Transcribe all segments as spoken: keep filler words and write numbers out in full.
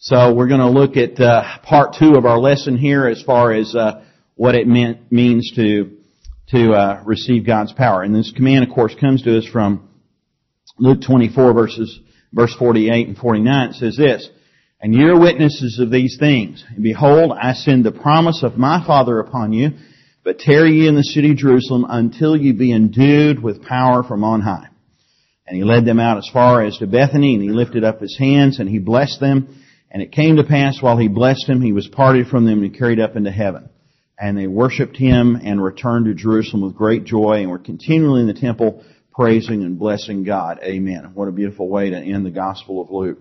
So we're going to look at uh, part two of our lesson here as far as uh, what it meant, means to to uh, receive God's power. And this command, of course, comes to us from Luke twenty-four, verses verse forty-eight and forty-nine. It says this, "And ye are witnesses of these things. And behold, I send the promise of my Father upon you, but tarry ye in the city of Jerusalem until ye be endued with power from on high." And he led them out as far as to Bethany, and he lifted up his hands, and he blessed them. And it came to pass, while he blessed him, he was parted from them and carried up into heaven. And they worshipped him and returned to Jerusalem with great joy and were continually in the temple praising and blessing God. Amen. What a beautiful way to end the Gospel of Luke.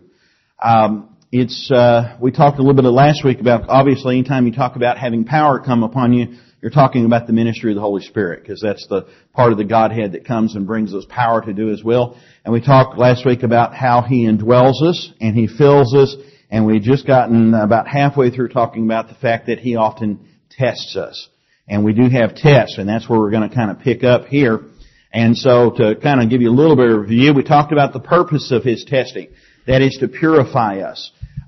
Um, it's uh, we talked a little bit last week about, obviously, anytime you talk about having power come upon you, you're talking about the ministry of the Holy Spirit, because that's the part of the Godhead that comes and brings us power to do His will. And we talked last week about how He indwells us and He fills us. And we've just gotten about halfway through talking about the fact that He often tests us. And we do have tests, and that's where we're going to kind of pick up here. And so to kind of give you a little bit of a review, we talked about the purpose of His testing. That is to purify us.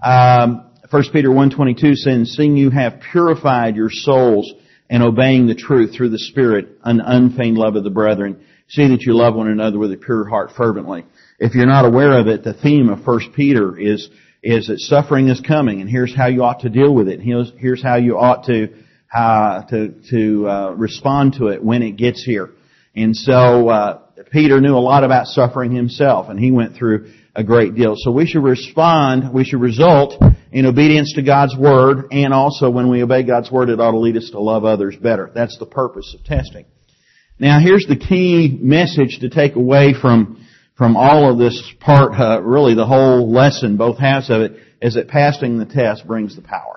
Um, First Peter one twenty-two says, "Seeing you have purified your souls and obeying the truth through the Spirit, an unfeigned love of the brethren, see that you love one another with a pure heart fervently." If you're not aware of it, the theme of First Peter is is that suffering is coming, and here's how you ought to deal with it. Here's, here's how you ought to uh, to to uh, respond to it when it gets here. And so uh, Peter knew a lot about suffering himself, and he went through a great deal. So we should respond, we should result in obedience to God's Word, and also when we obey God's Word, it ought to lead us to love others better. That's the purpose of testing. Now here's the key message to take away from From all of this part, uh, really the whole lesson, both halves of it, is that passing the test brings the power.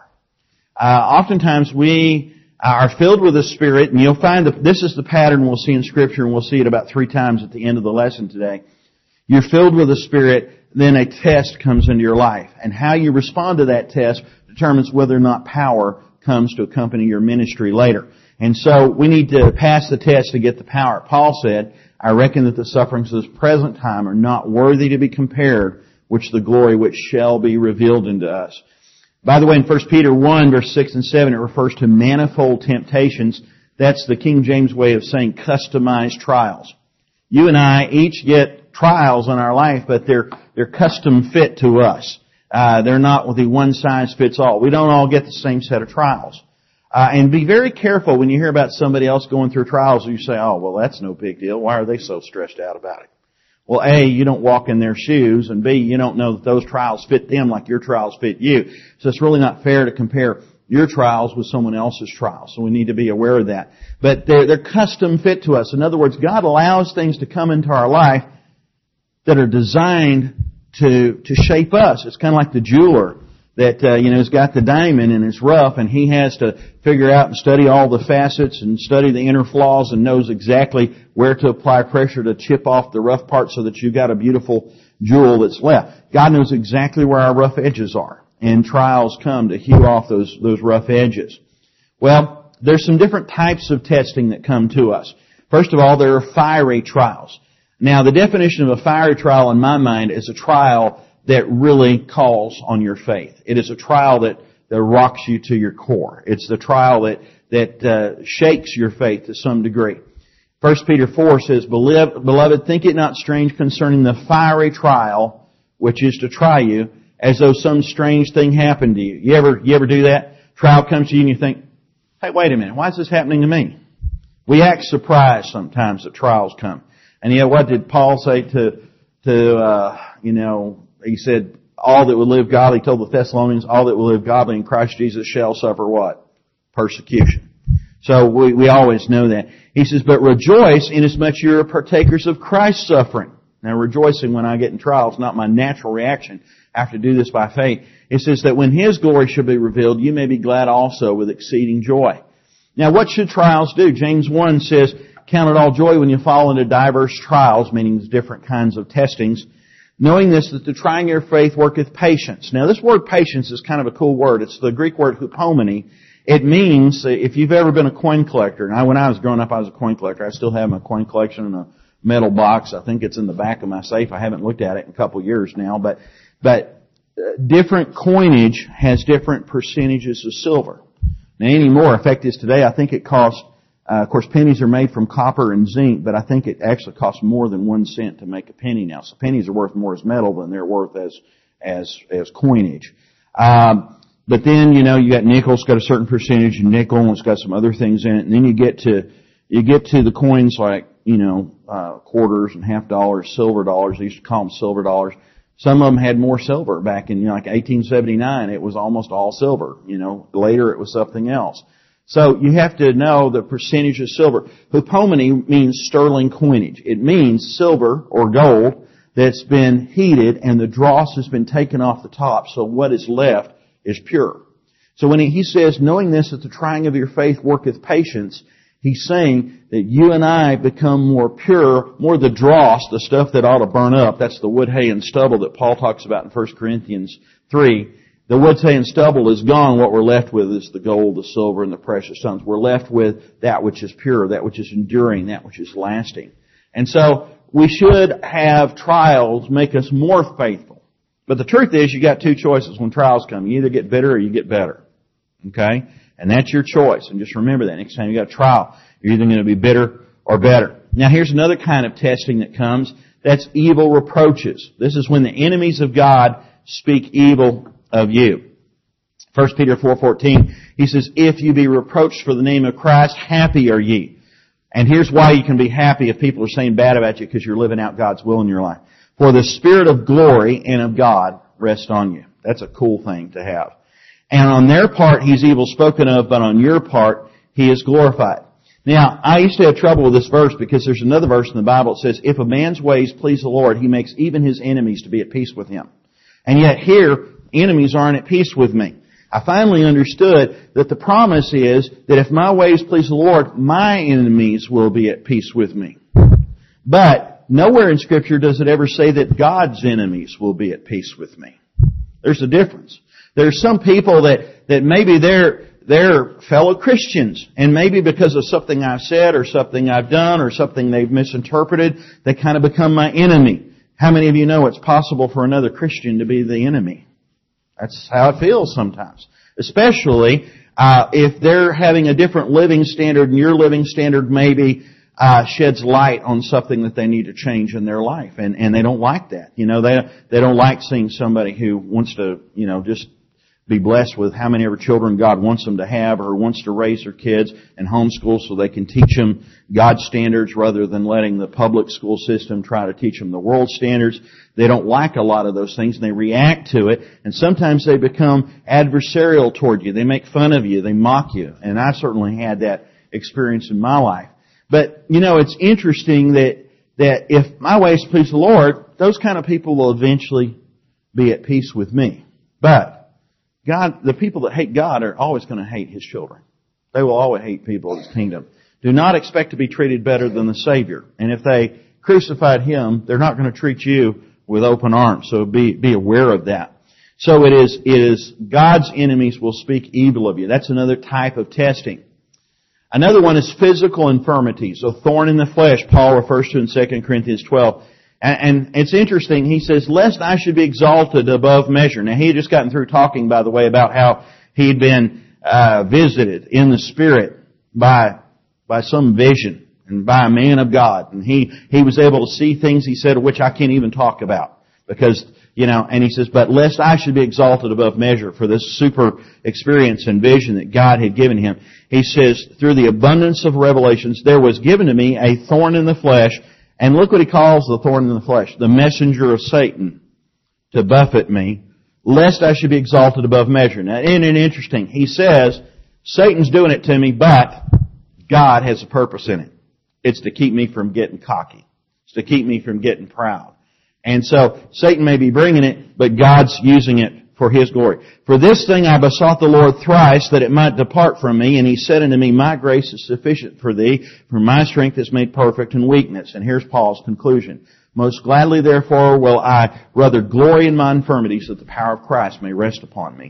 Uh, oftentimes we are filled with the Spirit, and you'll find that this is the pattern we'll see in Scripture, and we'll see it about three times at the end of the lesson today. You're filled with the Spirit, then a test comes into your life. And how you respond to that test determines whether or not power comes to accompany your ministry later. And so we need to pass the test to get the power. Paul said, "I reckon that the sufferings of this present time are not worthy to be compared with the glory which shall be revealed unto us." By the way, in First Peter one, verse six and seven, it refers to manifold temptations. That's the King James way of saying customized trials. You and I each get trials in our life, but they're they're custom fit to us. Uh, they're not with the one size fits all. We don't all get the same set of trials. Uh, and be very careful when you hear about somebody else going through trials, you say, "Oh, well, that's no big deal. Why are they so stressed out about it?" Well, A, you don't walk in their shoes, and B, you don't know that those trials fit them like your trials fit you. So it's really not fair to compare your trials with someone else's trials. So we need to be aware of that. But they're, they're custom fit to us. In other words, God allows things to come into our life that are designed to, to shape us. It's kind of like the jeweler that, uh, you know, has got the diamond and it's rough, and he has to figure out and study all the facets and study the inner flaws and knows exactly where to apply pressure to chip off the rough parts so that you've got a beautiful jewel that's left. God knows exactly where our rough edges are, and trials come to hew off those, those rough edges. Well, there's some different types of testing that come to us. First of all, there are fiery trials. Now, the definition of a fiery trial in my mind is a trial that really calls on your faith. It is a trial that, that rocks you to your core. It's the trial that, that uh, shakes your faith to some degree. First Peter four says, "Beloved, think it not strange concerning the fiery trial, which is to try you, as though some strange thing happened to you." You ever, you ever do that? Trial comes to you and you think, "Hey, wait a minute, why is this happening to me?" We act surprised sometimes that trials come. And yet, what did Paul say to, to, uh, you know, he said, all that will live godly, he told the Thessalonians, all that will live godly in Christ Jesus shall suffer what? Persecution. So we, we always know that. He says, "But rejoice inasmuch you are partakers of Christ's suffering." Now, rejoicing when I get in trials is not my natural reaction. I have to do this by faith. It says that when His glory shall be revealed, you may be glad also with exceeding joy. Now, what should trials do? James one says, "Count it all joy when you fall into diverse trials," meaning different kinds of testings, "knowing this, that the trying your faith worketh patience." Now, this word patience is kind of a cool word. It's the Greek word hupomene. It means, if you've ever been a coin collector, and I, when I was growing up, I was a coin collector. I still have my coin collection in a metal box. I think it's in the back of my safe. I haven't looked at it in a couple of years now. But, but different coinage has different percentages of silver. Now anymore, in fact, is today, I think it costs, uh, of course, pennies are made from copper and zinc, but I think it actually costs more than one cent to make a penny now. So pennies are worth more as metal than they're worth as, as, as coinage. Um, but then, you know, you got nickel's got a certain percentage of nickel and it's got some other things in it. And then you get to, you get to the coins like, you know, uh, quarters and half dollars, silver dollars. They used to call them silver dollars. Some of them had more silver back in, you know, like eighteen seventy-nine. It was almost all silver. You know, later it was something else. So you have to know the percentage of silver. Hupomone means sterling coinage. It means silver or gold that's been heated and the dross has been taken off the top. So what is left is pure. So when he, he says, knowing this, that the trying of your faith worketh patience, he's saying that you and I become more pure, more the dross, the stuff that ought to burn up. That's the wood, hay, and stubble that Paul talks about in First Corinthians three. The wood, hay, and stubble is gone. What we're left with is the gold, the silver, and the precious stones. We're left with that which is pure, that which is enduring, that which is lasting. And so we should have trials make us more faithful. But the truth is, you got two choices when trials come. You either get bitter or you get better. Okay? And that's your choice. And just remember that. Next time you got a trial, you're either going to be bitter or better. Now here's another kind of testing that comes. That's evil reproaches. This is when the enemies of God speak evil of you. First Peter four fourteen, he says, if you be reproached for the name of Christ, happy are ye. And here's why you can be happy if people are saying bad about you, because you're living out God's will in your life. For the Spirit of glory and of God rests on you. That's a cool thing to have. And on their part, He's evil spoken of, but on your part, He is glorified. Now, I used to have trouble with this verse because there's another verse in the Bible that says, if a man's ways please the Lord, He makes even his enemies to be at peace with him. And yet here, enemies aren't at peace with me. I finally understood that the promise is that if my ways please the Lord, my enemies will be at peace with me. But nowhere in Scripture does it ever say that God's enemies will be at peace with me. There's a difference. There's some people that, that maybe they're, they're fellow Christians, and maybe because of something I've said or something I've done or something they've misinterpreted, they kind of become my enemy. How many of you know it's possible for another Christian to be the enemy? That's how it feels sometimes. Especially uh, if they're having a different living standard and your living standard maybe uh sheds light on something that they need to change in their life. And, and they don't like that. You know, they, they don't like seeing somebody who wants to, you know, just be blessed with how many ever children God wants them to have or wants to raise their kids and homeschool so they can teach them God's standards rather than letting the public school system try to teach them the world standards. They don't like a lot of those things and they react to it, and sometimes they become adversarial toward you. They make fun of you. They mock you. And I certainly had that experience in my life. But, you know, it's interesting that, that if my ways please the Lord, those kind of people will eventually be at peace with me. But God, the people that hate God are always going to hate His children. They will always hate people in His kingdom. Do not expect to be treated better than the Savior. And if they crucified Him, they're not going to treat you with open arms. So be, be aware of that. So it is, it is God's enemies will speak evil of you. That's another type of testing. Another one is physical infirmities, a thorn in the flesh, Paul refers to in Second Corinthians twelve. And it's interesting, he says, lest I should be exalted above measure. Now, he had just gotten through talking, by the way, about how he'd been uh, visited in the Spirit by by some vision and by a man of God. And he, he was able to see things, he said, which I can't even talk about. Because, you know, and he says, but lest I should be exalted above measure for this super experience and vision that God had given him. He says, through the abundance of revelations, there was given to me a thorn in the flesh. And look what he calls the thorn in the flesh, the messenger of Satan, to buffet me, lest I should be exalted above measure. Now, isn't it interesting? He says, Satan's doing it to me, but God has a purpose in it. It's to keep me from getting cocky. It's to keep me from getting proud. And so, Satan may be bringing it, but God's using it for His glory. For this thing I besought the Lord thrice, that it might depart from me. And He said unto me, my grace is sufficient for thee, for my strength is made perfect in weakness. And here's Paul's conclusion. Most gladly, therefore, will I rather glory in my infirmities, that the power of Christ may rest upon me.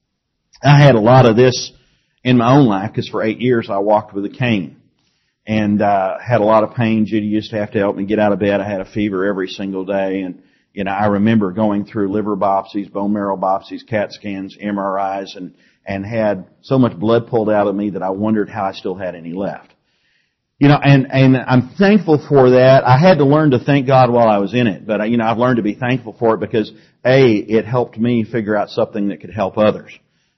I had a lot of this in my own life, because for eight years I walked with a cane. And uh had a lot of pain. Judy used to have to help me get out of bed. I had a fever every single day. And You know, I remember going through liver biopsies, bone marrow biopsies, CAT scans, M R Is, and, and had so much blood pulled out of me that I wondered how I still had any left. You know, and, and I'm thankful for that. I had to learn to thank God while I was in it, but, you know, I've learned to be thankful for it because, A, it helped me figure out something that could help others.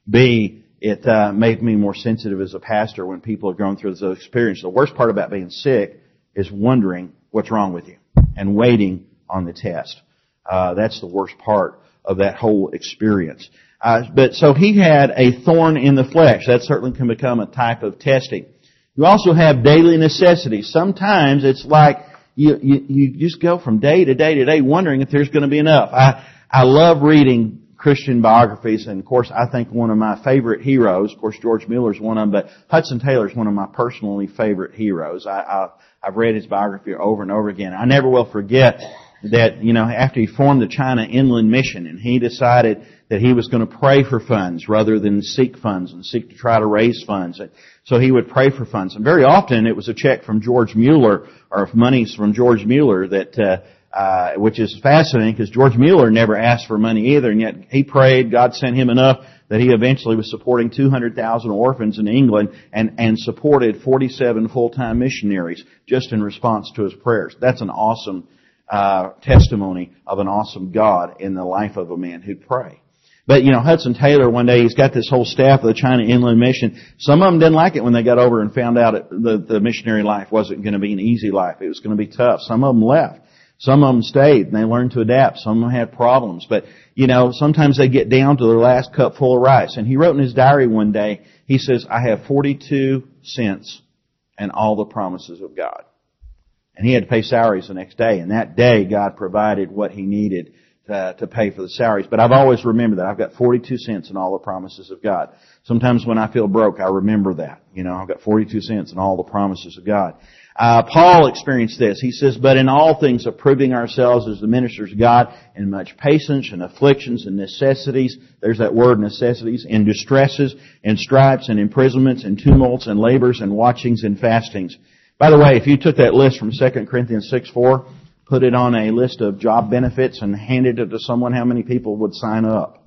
B, it uh, made me more sensitive as a pastor when people are going through those experiences. The worst part about being sick is wondering what's wrong with you and waiting on the test. Uh, that's the worst part of that whole experience. Uh, but so he had a thorn in the flesh. That certainly can become a type of testing. You also have daily necessities. Sometimes it's like you, you, you just go from day to day to day wondering if there's going to be enough. I, I love reading Christian biographies, and of course I think one of my favorite heroes, of course George Mueller's one of them, but Hudson Taylor's one of my personally favorite heroes. I, I, I've read his biography over and over again. I never will forget that, you know, after he formed the China Inland Mission and he decided that he was going to pray for funds rather than seek funds and seek to try to raise funds. So he would pray for funds. And very often it was a check from George Mueller or monies from George Mueller that, uh, uh, which is fascinating because George Mueller never asked for money either, and yet he prayed, God sent him enough that he eventually was supporting two hundred thousand orphans in England and, and supported forty-seven full-time missionaries just in response to his prayers. That's an awesome Uh, testimony of an awesome God in the life of a man who'd pray. But, you know, Hudson Taylor, one day, he's got this whole staff of the China Inland Mission. Some of them didn't like it when they got over and found out it, the, the missionary life wasn't going to be an easy life. It was going to be tough. Some of them left. Some of them stayed and they learned to adapt. Some of them had problems. But, you know, sometimes they get down to their last cup full of rice. And he wrote in his diary one day, he says, I have forty-two cents and all the promises of God. And he had to pay salaries the next day. And that day, God provided what he needed to, to pay for the salaries. But I've always remembered that. I've got forty-two cents in all the promises of God. Sometimes when I feel broke, I remember that. You know, I've got forty-two cents in all the promises of God. Uh, Paul experienced this. He says, but in all things approving ourselves as the ministers of God in much patience and afflictions and necessities. There's that word, necessities. In distresses and stripes and imprisonments and tumults and labors and watchings and fastings. By the way, if you took that list from Second Corinthians six four, put it on a list of job benefits and handed it to someone, how many people would sign up?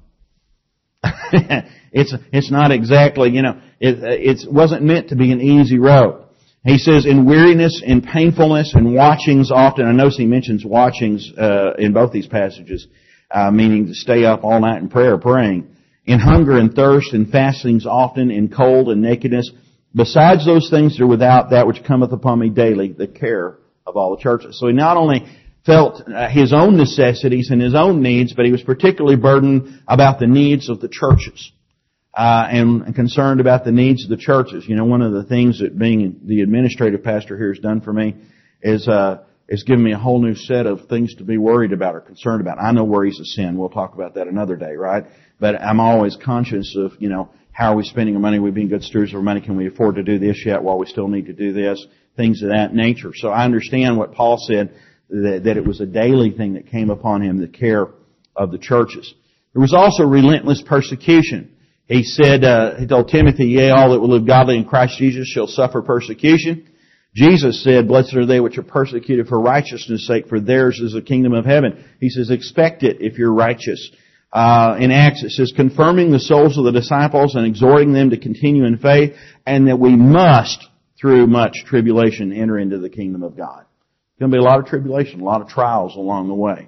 it's it's not exactly, you know, it it wasn't meant to be an easy road. He says, in weariness, in painfulness, and watchings often. I notice he mentions watchings uh, in both these passages, uh, meaning to stay up all night in prayer, praying. In hunger and thirst, and fastings often, in cold and nakedness. Besides those things that are without, that which cometh upon me daily, the care of all the churches. So he not only felt his own necessities and his own needs, but he was particularly burdened about the needs of the churches, uh, and concerned about the needs of the churches. You know, one of the things that being the administrative pastor here has done for me is, uh, is given me a whole new set of things to be worried about or concerned about. I know worry's a sin. We'll talk about that another day, right? But I'm always conscious of, you know, how are we spending our money? Are we being good stewards of our money? Can we afford to do this yet while we still need to do this? Things of that nature. So I understand what Paul said, that, that it was a daily thing that came upon him, the care of the churches. There was also relentless persecution. He said, uh, he told Timothy, yea, all that will live godly in Christ Jesus shall suffer persecution. Jesus said, blessed are they which are persecuted for righteousness' sake, for theirs is the kingdom of heaven. He says, expect it if you're righteous. Uh, in Acts it says, confirming the souls of the disciples and exhorting them to continue in faith, and that we must, through much tribulation, enter into the kingdom of God. There's going to be a lot of tribulation, a lot of trials along the way.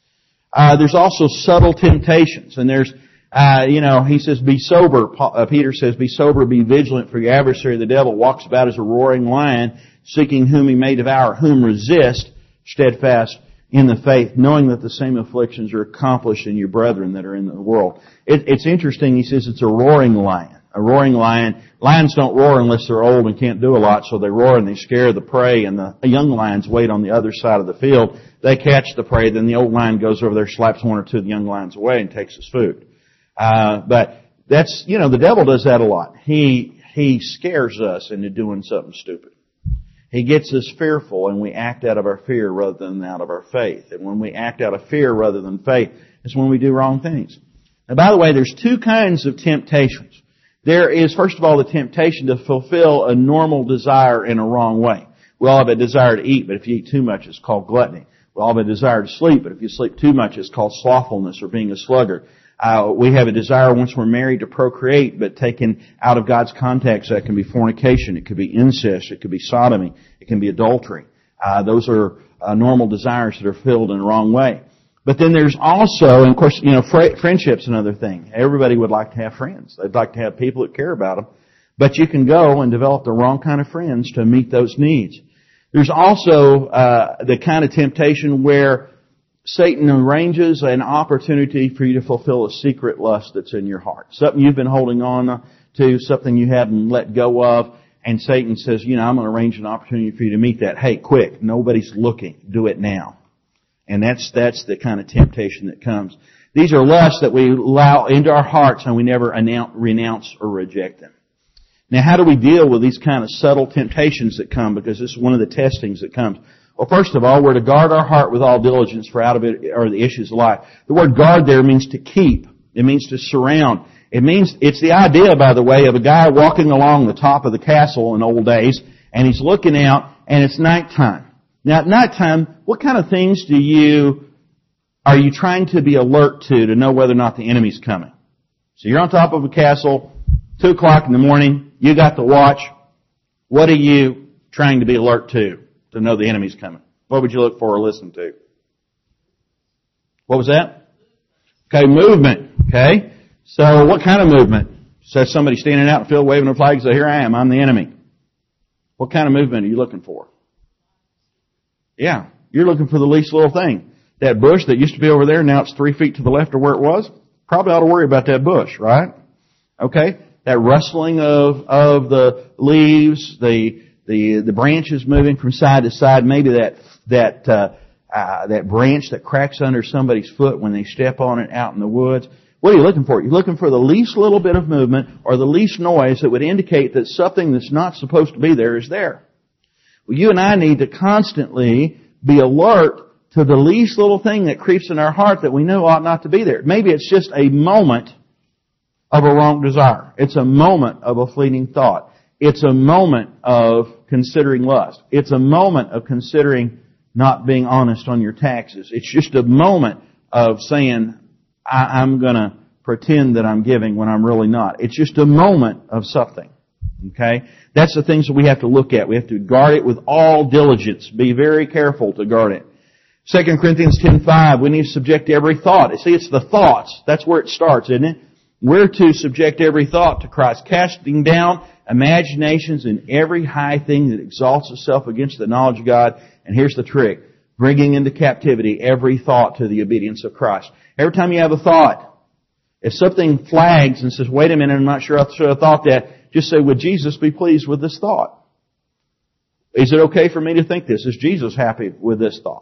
Uh, there's also subtle temptations, and there's, uh, you know, he says, be sober. Paul, uh, Peter says, be sober, be vigilant, for your adversary, the devil, walks about as a roaring lion, seeking whom he may devour, whom resist, steadfast in the faith, knowing that the same afflictions are accomplished in your brethren that are in the world. It, it's interesting, he says it's a roaring lion. A roaring lion. Lions don't roar unless they're old and can't do a lot, so they roar and they scare the prey, and the young lions wait on the other side of the field. They catch the prey, then the old lion goes over there, slaps one or two of the young lions away and takes his food. Uh, but that's, you know, the devil does that a lot. He, he scares us into doing something stupid. He gets us fearful, and we act out of our fear rather than out of our faith. And when we act out of fear rather than faith, it's when we do wrong things. Now, by the way, there's two kinds of temptations. There is, first of all, the temptation to fulfill a normal desire in a wrong way. We all have a desire to eat, but if you eat too much, it's called gluttony. We all have a desire to sleep, but if you sleep too much, it's called slothfulness or being a sluggard. Uh, we have a desire once we're married to procreate, but taken out of God's context, that can be fornication, it could be incest, it could be sodomy, it can be adultery. Uh, those are uh, normal desires that are filled in the wrong way. But then there's also, and of course, you know, fr- friendship's another thing. Everybody would like to have friends. They'd like to have people that care about them. But you can go and develop the wrong kind of friends to meet those needs. There's also uh, the kind of temptation where Satan arranges an opportunity for you to fulfill a secret lust that's in your heart. Something you've been holding on to, something you haven't let go of, and Satan says, you know, I'm going to arrange an opportunity for you to meet that. Hey, quick, nobody's looking. Do it now. And that's that's the kind of temptation that comes. These are lusts that we allow into our hearts and we never announce, renounce or reject them. Now, how do we deal with these kind of subtle temptations that come? Because this is one of the testings that comes. Well, first of all, we're to guard our heart with all diligence, for out of it are the issues of life. The word guard there means to keep. It means to surround. It means, it's the idea, by the way, of a guy walking along the top of the castle in old days, and he's looking out, and it's nighttime. Now, at nighttime, what kind of things do you, are you trying to be alert to, to know whether or not the enemy's coming? So you're on top of a castle, two o'clock in the morning, you got the watch. What are you trying to be alert to, to know the enemy's coming? What would you look for or listen to? What was that? Okay, movement. Okay. So what kind of movement? So somebody standing out in the field waving a flag and say, here I am, I'm the enemy. What kind of movement are you looking for? Yeah, you're looking for the least little thing. That bush that used to be over there, now it's three feet to the left of where it was, probably ought to worry about that bush, right? Okay? That rustling of, of the leaves, the, the, the branches moving from side to side, maybe that, that, uh, uh, that branch that cracks under somebody's foot when they step on it out in the woods. What are you looking for? You're looking for the least little bit of movement or the least noise that would indicate that something that's not supposed to be there is there. Well, you and I need to constantly be alert to the least little thing that creeps in our heart that we know ought not to be there. Maybe it's just a moment of a wrong desire. It's a moment of a fleeting thought. It's a moment of considering lust. It's a moment of considering not being honest on your taxes. It's just a moment of saying, I, I'm going to pretend that I'm giving when I'm really not. It's just a moment of something. Okay? That's the things that we have to look at. We have to guard it with all diligence. Be very careful to guard it. Second Corinthians ten five, we need to subject every thought. See, it's the thoughts. That's where it starts, isn't it? We're to subject every thought to Christ, casting down imaginations and every high thing that exalts itself against the knowledge of God. And here's the trick. Bringing into captivity every thought to the obedience of Christ. Every time you have a thought, if something flags and says, wait a minute, I'm not sure I should have thought that, just say, would Jesus be pleased with this thought? Is it okay for me to think this? Is Jesus happy with this thought?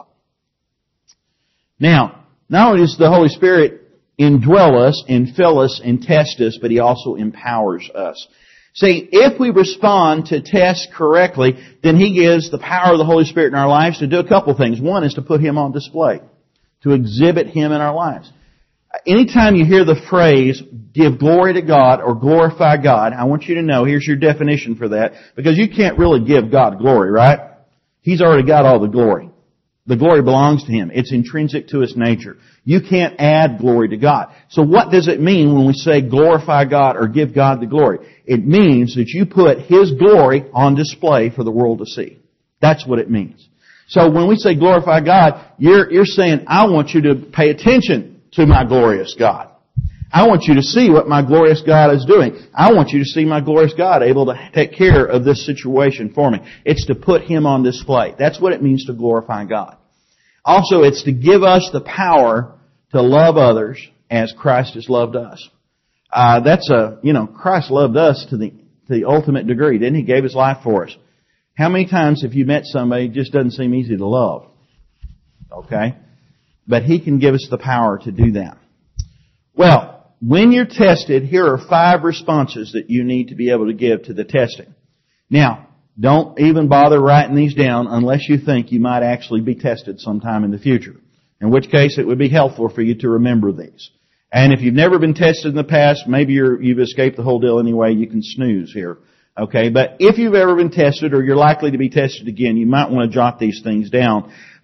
Now, not only does the Holy Spirit indwell us and fill us and test us, but He also empowers us. See, if we respond to tests correctly, then He gives the power of the Holy Spirit in our lives to do a couple things. One is to put Him on display, to exhibit Him in our lives. Anytime you hear the phrase, give glory to God or glorify God, I want you to know, here's your definition for that, because you can't really give God glory, right? He's already got all the glory. The glory belongs to Him. It's intrinsic to His nature. You can't add glory to God. So what does it mean when we say glorify God or give God the glory? It means that you put His glory on display for the world to see. That's what it means. So when we say glorify God, you're, you're saying, I want you to pay attention to my glorious God. I want you to see what my glorious God is doing. I want you to see my glorious God able to take care of this situation for me. It's to put Him on display. That's what it means to glorify God. Also, it's to give us the power to love others as Christ has loved us. Uh, that's a, you know, Christ loved us to the, to the ultimate degree, didn't He? He gave His life for us. How many times have you met somebody who just doesn't seem easy to love? Okay? But He can give us the power to do that. Well, when you're tested, here are five responses that you need to be able to give to the testing. Now, don't even bother writing these down unless you think you might actually be tested sometime in the future. In which case, it would be helpful for you to remember these. And if you've never been tested in the past, maybe you're, you've escaped the whole deal anyway, you can snooze here. Okay, but if you've ever been tested or you're likely to be tested again, you might want to jot these things down.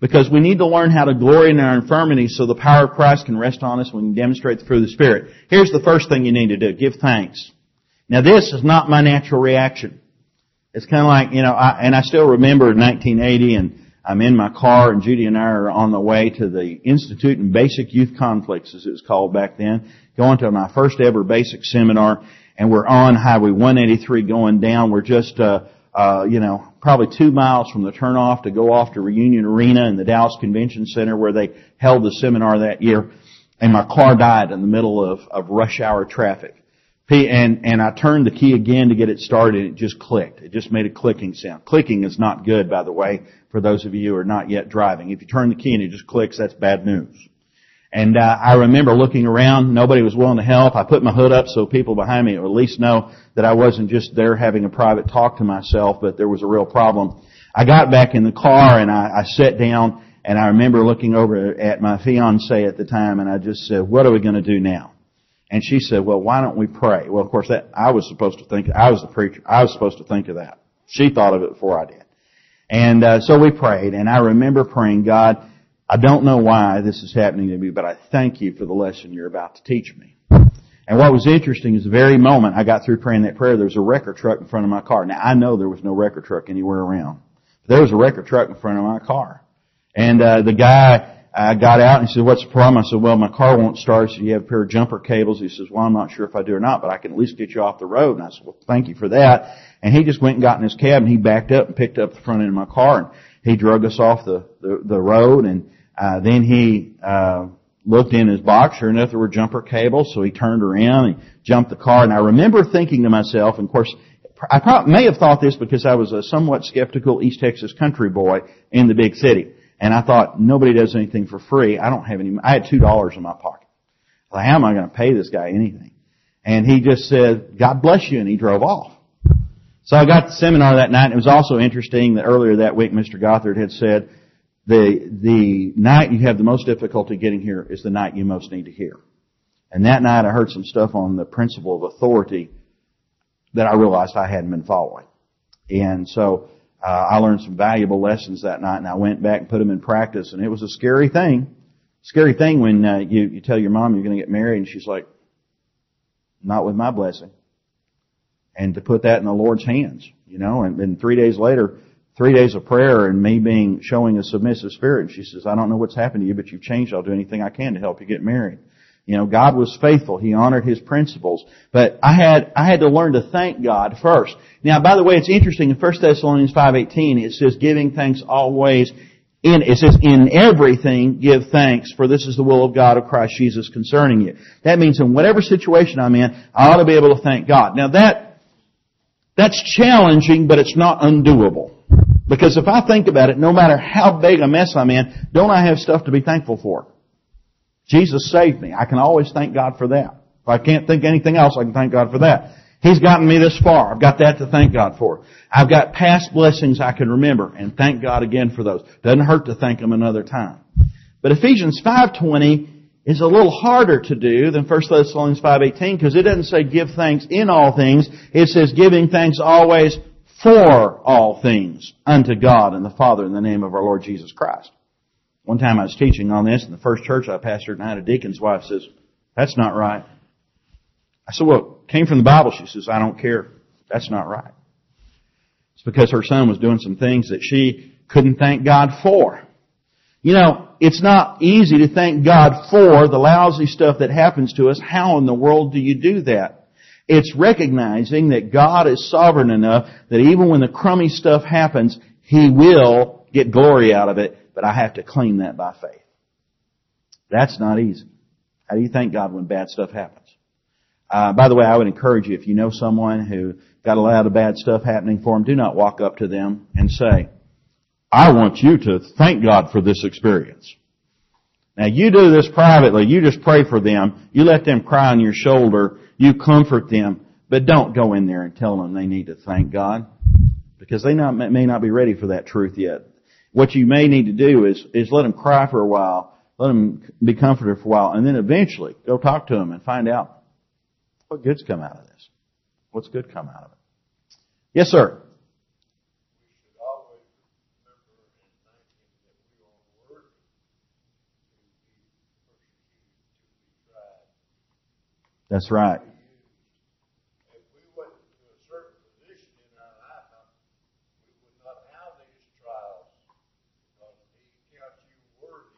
Because we need to learn how to glory in our infirmities so the power of Christ can rest on us and we can demonstrate the fruit of the Spirit. Here's the first thing you need to do. Give thanks. Now this is not my natural reaction. It's kind of like, you know, I, and I still remember nineteen eighty and I'm in my car and Judy and I are on the way to the Institute in Basic Youth Conflicts, as it was called back then, going to my first ever basic seminar, and we're on Highway one eighty-three going down. We're just, uh, uh, you know, probably two miles from the turnoff to go off to Reunion Arena in the Dallas Convention Center where they held the seminar that year, and my car died in the middle of, of rush hour traffic. And, and I turned the key again to get it started and it just clicked. It just made a clicking sound. Clicking is not good, by the way, for those of you who are not yet driving. If you turn the key and it just clicks, that's bad news. And, uh, I remember looking around. Nobody was willing to help. I put my hood up so people behind me would at least know that I wasn't just there having a private talk to myself, but there was a real problem. I got back in the car and I, I sat down and I remember looking over at my fiancée at the time and I just said, what are we going to do now? And she said, well, why don't we pray? Well, of course, that I was supposed to think, I was the preacher, I was supposed to think of that. She thought of it before I did. And uh, so we prayed, and I remember praying, God, I don't know why this is happening to me, but I thank you for the lesson you're about to teach me. And what was interesting is the very moment I got through praying that prayer, there was a wrecker truck in front of my car. Now, I know there was no wrecker truck anywhere around. But there was a wrecker truck in front of my car. And uh, the guy... I got out and he said, what's the problem? I said, well, my car won't start. So you have a pair of jumper cables. He says, well, I'm not sure if I do or not, but I can at least get you off the road. And I said, well, thank you for that. And he just went and got in his cab and he backed up and picked up the front end of my car and he drug us off the, the, the road. And, uh, then he, uh, looked in his box. Sure enough, there were jumper cables. So he turned around and jumped the car. And I remember thinking to myself, and of course, I probably may have thought this because I was a somewhat skeptical East Texas country boy in the big city. And I thought, nobody does anything for free. I don't have any, I had two dollars in my pocket. I thought, how am I going to pay this guy anything? And he just said, God bless you, and he drove off. So I got to the seminar that night, and it was also interesting that earlier that week, Mister Gothard had said, the, the night you have the most difficulty getting here is the night you most need to hear. And that night I heard some stuff on the principle of authority that I realized I hadn't been following. And so, Uh, I learned some valuable lessons that night, and I went back and put them in practice, and it was a scary thing. Scary thing when uh, you, you tell your mom you're going to get married, and she's like, not with my blessing. And to put that in the Lord's hands, you know, and then three days later, three days of prayer and me being, showing a submissive spirit, and she says, I don't know what's happened to you, but you've changed. I'll do anything I can to help you get married. You know, God was faithful. He honored His principles. But I had, I had to learn to thank God first. Now, by the way, it's interesting. In First Thessalonians five eighteen, it says, giving thanks always in, it says, in everything give thanks, for this is the will of God of Christ Jesus concerning you. That means in whatever situation I'm in, I ought to be able to thank God. Now that, that's challenging, but it's not undoable. Because if I think about it, no matter how big a mess I'm in, don't I have stuff to be thankful for? Jesus saved me. I can always thank God for that. If I can't think anything else, I can thank God for that. He's gotten me this far. I've got that to thank God for. I've got past blessings I can remember, and thank God again for those. Doesn't hurt to thank Him another time. But Ephesians five twenty is a little harder to do than First Thessalonians five eighteen, because it doesn't say give thanks in all things. It says giving thanks always for all things unto God and the Father in the name of our Lord Jesus Christ. One time I was teaching on this in the first church I pastored, and I had a deacon's wife says, that's not right. I said, well, it came from the Bible. She says, I don't care. That's not right. It's because her son was doing some things that she couldn't thank God for. You know, it's not easy to thank God for the lousy stuff that happens to us. How in the world do you do that? It's recognizing that God is sovereign enough that even when the crummy stuff happens, He will get glory out of it. But I have to claim that by faith. That's not easy. How do you thank God when bad stuff happens? Uh, by the way, I would encourage you, if you know someone who got a lot of bad stuff happening for them, do not walk up to them and say, I want you to thank God for this experience. Now, you do this privately. You just pray for them. You let them cry on your shoulder. You comfort them. But don't go in there and tell them they need to thank God, because they not, may not be ready for that truth yet. What you may need to do is, is let them cry for a while, let them be comforted for a while, and then eventually go talk to them and find out what good's come out of this. What's good come out of it? Yes, sir. That's right. If we went to a certain position in our life, we would not have these trials because He counts you worthy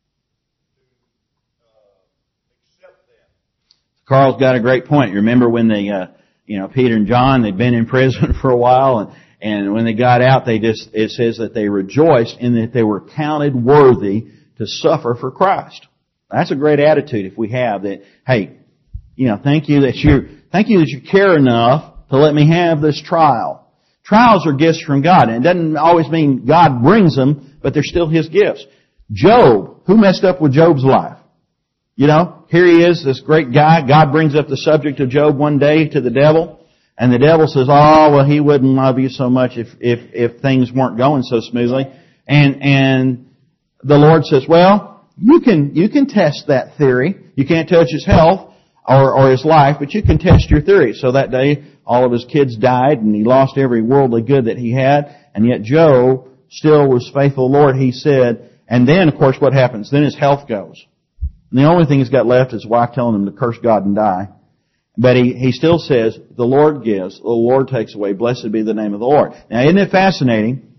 to uh, accept them. Carl's got a great point. You remember when they, uh, you know, Peter and John, they'd been in prison for a while, and, and when they got out, they just, it says that they rejoiced in that they were counted worthy to suffer for Christ. That's a great attitude if we have that, hey, you know, thank you that you, thank you that you care enough to let me have this trial. Trials are gifts from God, and it doesn't always mean God brings them, but they're still His gifts. Job, who messed up with Job's life? You know, here he is, this great guy. God brings up the subject of Job one day to the devil, and the devil says, oh, well, he wouldn't love you so much if, if, if things weren't going so smoothly. And, and the Lord says, well, you can, you can test that theory. You can't touch his health or, or his life, but you can test your theory. So that day, all of his kids died, and he lost every worldly good that he had, and yet Job still was faithful to the Lord, he said. And then, of course, what happens? Then his health goes. And the only thing he's got left is his wife telling him to curse God and die. But he, he still says, the Lord gives, the Lord takes away, blessed be the name of the Lord. Now, isn't it fascinating?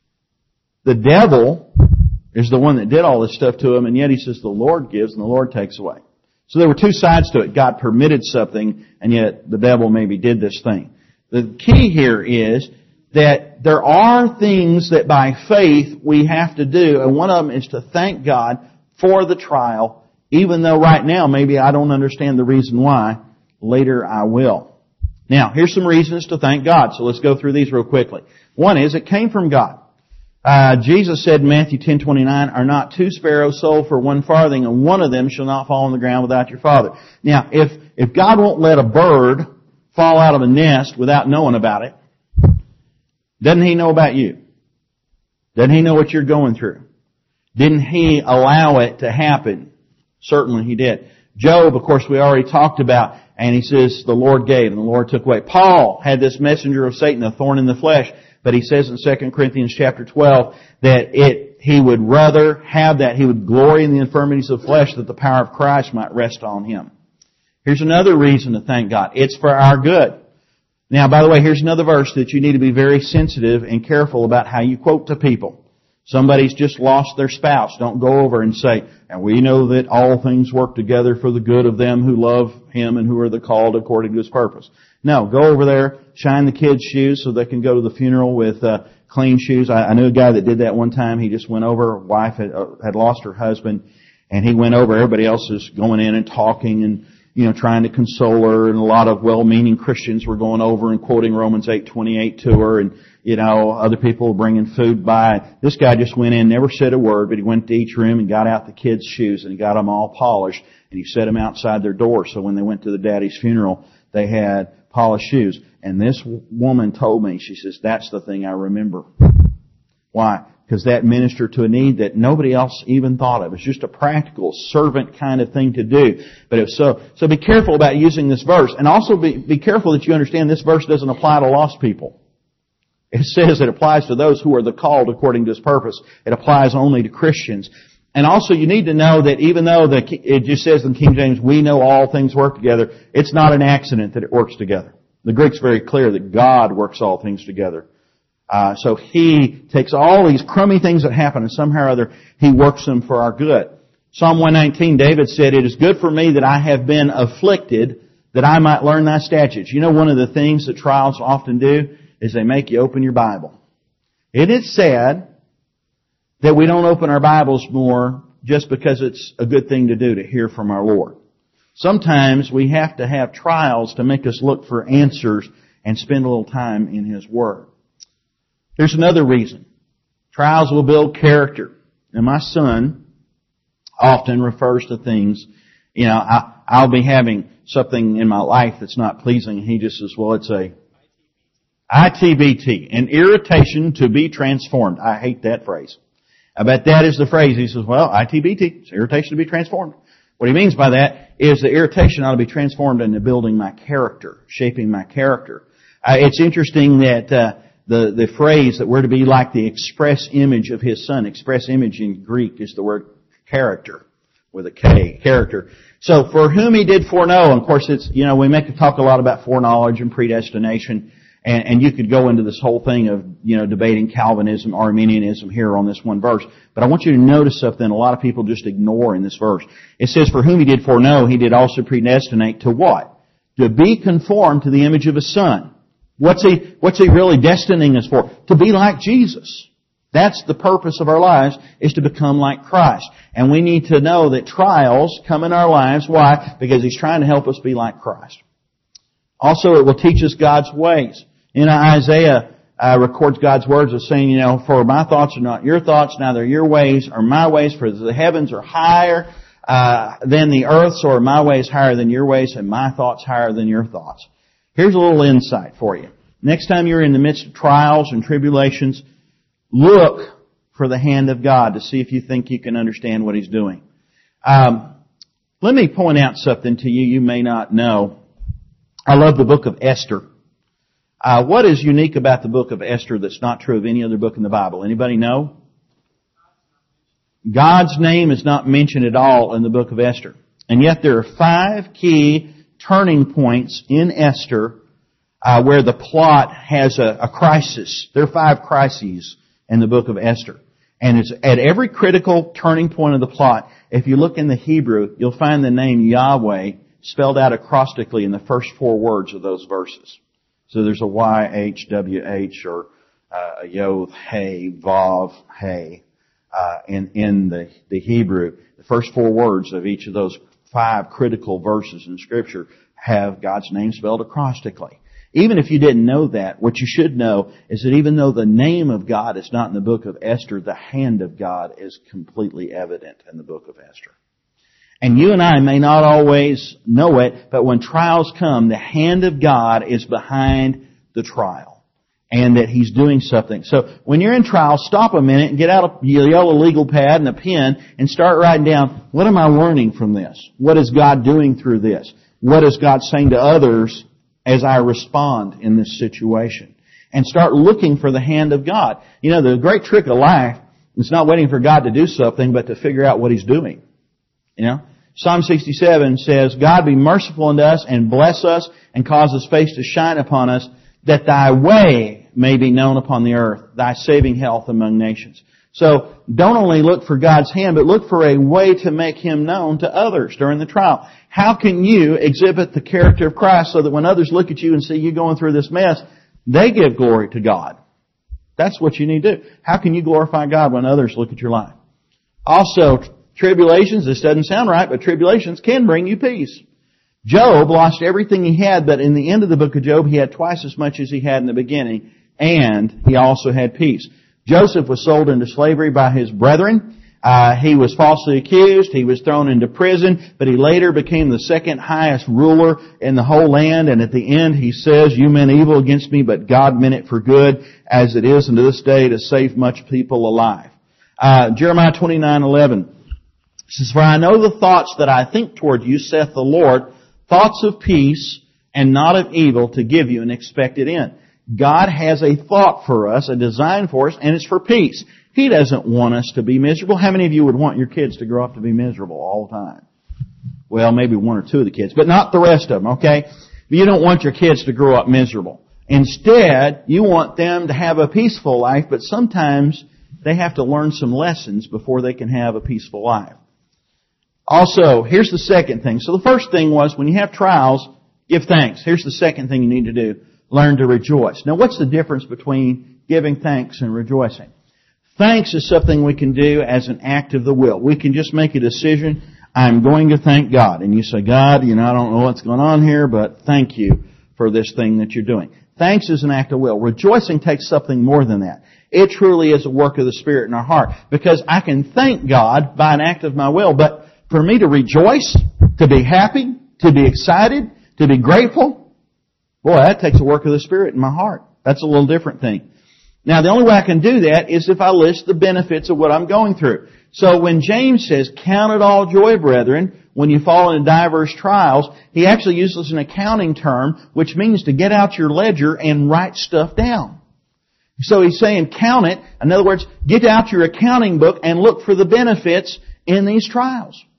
The devil is the one that did all this stuff to him, and yet he says the Lord gives and the Lord takes away. So there were two sides to it. God permitted something, and yet the devil maybe did this thing. The key here is that there are things that by faith we have to do, and one of them is to thank God for the trial, even though right now maybe I don't understand the reason why. Later I will. Now, here's some reasons to thank God. So let's go through these real quickly. One is it came from God. Uh, Jesus said in Matthew ten twenty-nine, are not two sparrows sold for one farthing, and one of them shall not fall on the ground without your Father. Now, if, if God won't let a bird fall out of a nest without knowing about it, doesn't He know about you? Doesn't He know what you're going through? Didn't He allow it to happen? Certainly He did. Job, of course, we already talked about, and he says the Lord gave and the Lord took away. Paul had this messenger of Satan, a thorn in the flesh, but he says in Second Corinthians chapter twelve that it he would rather have that, he would glory in the infirmities of flesh that the power of Christ might rest on him. Here's another reason to thank God. It's for our good. Now, by the way, here's another verse that you need to be very sensitive and careful about how you quote to people. Somebody's just lost their spouse. Don't go over and say, and we know that all things work together for the good of them who love Him and who are the called according to His purpose. No, go over there, shine the kids' shoes so they can go to the funeral with uh, clean shoes. I, I knew a guy that did that one time. He just went over, wife had, uh, had lost her husband, and he went over. Everybody else is going in and talking and, you know, trying to console her, and a lot of well-meaning Christians were going over and quoting Romans eight twenty-eight to her, and, you know, other people were bringing food by. This guy just went in, never said a word, but he went to each room and got out the kids' shoes, and he got them all polished, and he set them outside their door, so when they went to the daddy's funeral, they had polished shoes. And this woman told me, she says, that's the thing I remember. Why? Because that ministered to a need that nobody else even thought of. It's just a practical servant kind of thing to do. But it was so, so be careful about using this verse. And also be, be careful that you understand this verse doesn't apply to lost people. It says it applies to those who are the called according to His purpose. It applies only to Christians. And also you need to know that even though the, it just says in King James, we know all things work together, it's not an accident that it works together. The Greek's very clear that God works all things together. Uh, so He takes all these crummy things that happen and somehow or other He works them for our good. Psalm one nineteen, David said, it is good for me that I have been afflicted, that I might learn Thy statutes. You know, one of the things that trials often do is they make you open your Bible. It is sad that we don't open our Bibles more just because it's a good thing to do to hear from our Lord. Sometimes we have to have trials to make us look for answers and spend a little time in His Word. Here's another reason. Trials will build character. And my son often refers to things, you know, I, I'll be having something in my life that's not pleasing, and he just says, well, it's a I T B T, an irritation to be transformed. I hate that phrase. I bet that is the phrase. He says, well, I T B T, it's irritation to be transformed. What he means by that is the irritation ought to be transformed into building my character, shaping my character. Uh, it's interesting that uh, the, the phrase that we're to be like the express image of His Son, express image in Greek is the word character. with a K, character. So, for whom He did foreknow, and of course it's, you know, we make talk a lot about foreknowledge and predestination, and, and you could go into this whole thing of, you know, debating Calvinism, Arminianism here on this one verse. But I want you to notice something a lot of people just ignore in this verse. It says, for whom He did foreknow, He did also predestinate to what? To be conformed to the image of His Son. What's He, what's He really destining us for? To be like Jesus. That's the purpose of our lives, is to become like Christ. And we need to know that trials come in our lives. Why? Because He's trying to help us be like Christ. Also, it will teach us God's ways. You know, Isaiah uh, records God's words of saying, you know, for my thoughts are not your thoughts, neither your ways are my ways, for the heavens are higher uh, than the earth, so are my ways higher than your ways, and my thoughts higher than your thoughts. Here's a little insight for you. Next time you're in the midst of trials and tribulations, look for the hand of God to see if you think you can understand what He's doing. Um, let me point out something to you you may not know. I love the book of Esther. Uh, what is unique about the book of Esther that's not true of any other book in the Bible? Anybody know? God's name is not mentioned at all in the book of Esther. And yet there are five key turning points in Esther uh, where the plot has a, a crisis. There are five crises in the book of Esther. And it's at every critical turning point of the plot, if you look in the Hebrew, you'll find the name Yahweh spelled out acrostically in the first four words of those verses. So there's a Y H W H or uh, a Yod, Hey, Vav, Hey uh, in, in the, the Hebrew. The first four words of each of those five critical verses in Scripture have God's name spelled acrostically. Even if you didn't know that, what you should know is that even though the name of God is not in the book of Esther, the hand of God is completely evident in the book of Esther. And you and I may not always know it, but when trials come, the hand of God is behind the trial. And that He's doing something. So when you're in trial, stop a minute and get out a yellow legal pad and a pen and start writing down, what am I learning from this? What is God doing through this? What is God saying to others as I respond in this situation? And start looking for the hand of God. You know, the great trick of life is not waiting for God to do something, but to figure out what He's doing. You know? Psalm sixty-seven says, God be merciful unto us and bless us and cause His face to shine upon us, that Thy way may be known upon the earth, Thy saving health among nations. So don't only look for God's hand, but look for a way to make Him known to others during the trial. How can you exhibit the character of Christ so that when others look at you and see you going through this mess, they give glory to God? That's what you need to do. How can you glorify God when others look at your life? Also, tribulations, this doesn't sound right, but tribulations can bring you peace. Job lost everything he had, but in the end of the book of Job, he had twice as much as he had in the beginning, and he also had peace. Joseph was sold into slavery by his brethren. Uh, he was falsely accused. He was thrown into prison, but he later became the second highest ruler in the whole land. And at the end, he says, you meant evil against me, but God meant it for good, as it is unto this day to save much people alive. Uh, Jeremiah twenty-nine eleven says, for I know the thoughts that I think toward you, saith the Lord, thoughts of peace and not of evil, to give you an expected end. God has a thought for us, a design for us, and it's for peace. He doesn't want us to be miserable. How many of you would want your kids to grow up to be miserable all the time? Well, maybe one or two of the kids, but not the rest of them, okay? You don't want your kids to grow up miserable. Instead, you want them to have a peaceful life, but sometimes they have to learn some lessons before they can have a peaceful life. Also, here's the second thing. So the first thing was, when you have trials, give thanks. Here's the second thing you need to do. Learn to rejoice. Now, what's the difference between giving thanks and rejoicing? Thanks is something we can do as an act of the will. We can just make a decision, I'm going to thank God. And you say, God, you know, I don't know what's going on here, but thank you for this thing that you're doing. Thanks is an act of will. Rejoicing takes something more than that. It truly is a work of the Spirit in our heart. Because I can thank God by an act of my will, but for me to rejoice, to be happy, to be excited, to be grateful, boy, that takes a work of the Spirit in my heart. That's a little different thing. Now, the only way I can do that is if I list the benefits of what I'm going through. So when James says, count it all joy, brethren, when you fall into diverse trials, he actually uses an accounting term, which means to get out your ledger and write stuff down. So he's saying, count it. In other words, get out your accounting book and look for the benefits in these trials.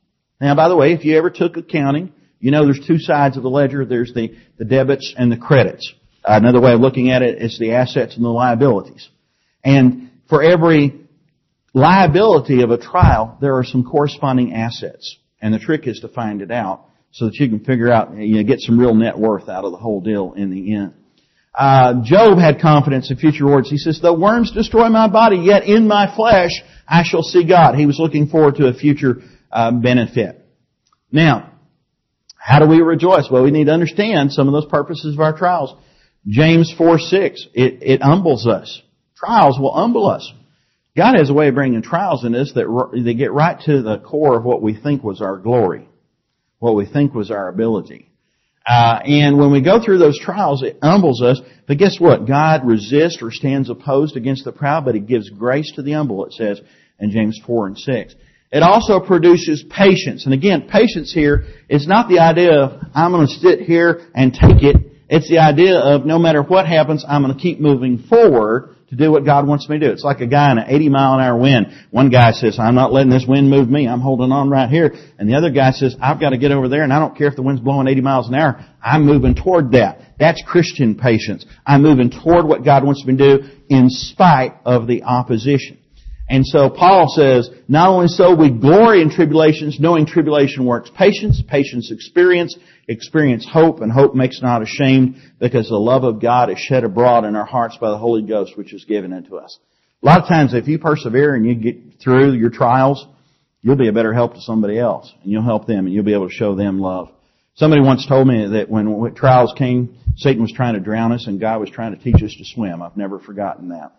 Now, by the way, if you ever took accounting, you know there's two sides of the ledger. There's the, the debits and the credits. Uh, another way of looking at it is the assets and the liabilities. And for every liability of a trial, there are some corresponding assets. And the trick is to find it out so that you can figure out, you know, get some real net worth out of the whole deal in the end. Uh, Job had confidence in future rewards. He says, though worms destroy my body, yet in my flesh I shall see God. He was looking forward to a future uh, benefit. Now, how do we rejoice? Well, we need to understand some of those purposes of our trials. James four six, it, it humbles us. Trials will humble us. God has a way of bringing trials in us that they get right to the core of what we think was our glory, what we think was our ability. Uh, and when we go through those trials, it humbles us. But guess what? God resists or stands opposed against the proud, but He gives grace to the humble, it says in James four and six. It also produces patience. And again, patience here is not the idea of, I'm going to sit here and take it. It's the idea of, no matter what happens, I'm going to keep moving forward to do what God wants me to do. It's like a guy in an eighty mile an hour wind. One guy says, I'm not letting this wind move me. I'm holding on right here. And the other guy says, I've got to get over there, and I don't care if the wind's blowing eighty miles an hour. I'm moving toward that. That's Christian patience. I'm moving toward what God wants me to do in spite of the opposition. And so Paul says, not only so, we glory in tribulations, knowing tribulation works patience, patience experience, experience hope, and hope makes not ashamed, because the love of God is shed abroad in our hearts by the Holy Ghost, which is given unto us. A lot of times, if you persevere and you get through your trials, you'll be a better help to somebody else, and you'll help them, and you'll be able to show them love. Somebody once told me that when trials came, Satan was trying to drown us, and God was trying to teach us to swim. I've never forgotten that.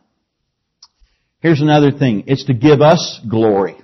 Here's another thing. It's to give us glory.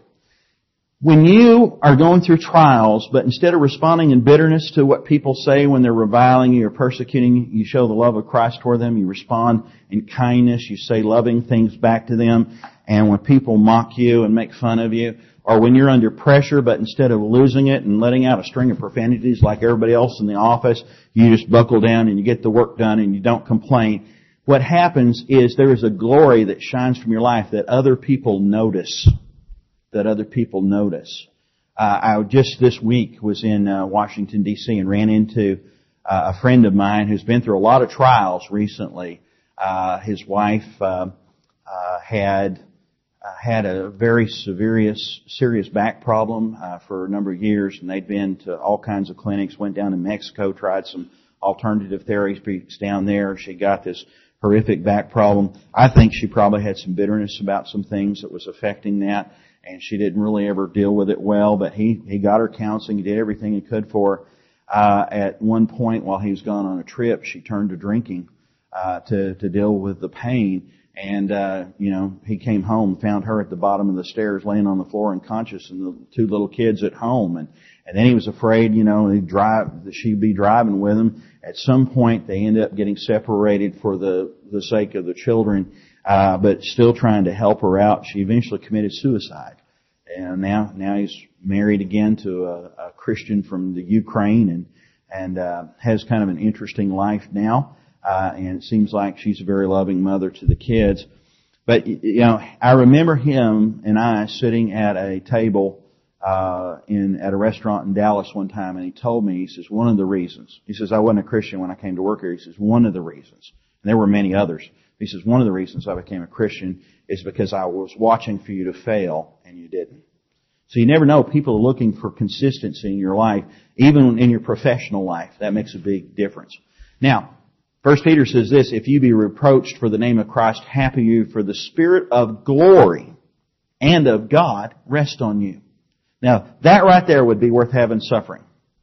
When you are going through trials, but instead of responding in bitterness to what people say when they're reviling you or persecuting you, you show the love of Christ toward them. You respond in kindness. You say loving things back to them. And when people mock you and make fun of you, or when you're under pressure, but instead of losing it and letting out a string of profanities like everybody else in the office, you just buckle down and you get the work done and you don't complain. What happens is there is a glory that shines from your life that other people notice. That other people notice. Uh, I just this week was in uh, Washington, D C and ran into uh, a friend of mine who's been through a lot of trials recently. Uh, his wife uh, uh, had uh, had a very severe, serious back problem uh, for a number of years, and they'd been to all kinds of clinics, went down to Mexico, tried some alternative therapies down there. She got this horrific back problem. I think she probably had some bitterness about some things that was affecting that, and she didn't really ever deal with it well, but he, he got her counseling, he did everything he could for her. Uh, at one point while he was gone on a trip, she turned to drinking, uh, to, to deal with the pain. And, uh, you know, he came home, found her at the bottom of the stairs laying on the floor unconscious and the two little kids at home. And, and then he was afraid, you know, he'd drive, that she'd be driving with him. At some point they ended up getting separated for the, the sake of the children, uh, but still trying to help her out. She eventually committed suicide. And now, now he's married again to a, a Christian from the Ukraine and, and, uh, has kind of an interesting life now. Uh, and it seems like she's a very loving mother to the kids. But, you know, I remember him and I sitting at a table, uh, in, at a restaurant in Dallas one time, and he told me, he says, one of the reasons, he says, I wasn't a Christian when I came to work here. He says, one of the reasons, and there were many others. He says, one of the reasons I became a Christian is because I was watching for you to fail and you didn't. So you never know. People are looking for consistency in your life, even in your professional life. That makes a big difference. Now, First Peter says this, if you be reproached for the name of Christ, happy you, for the Spirit of glory and of God rest on you. Now, that right there would be worth having suffering.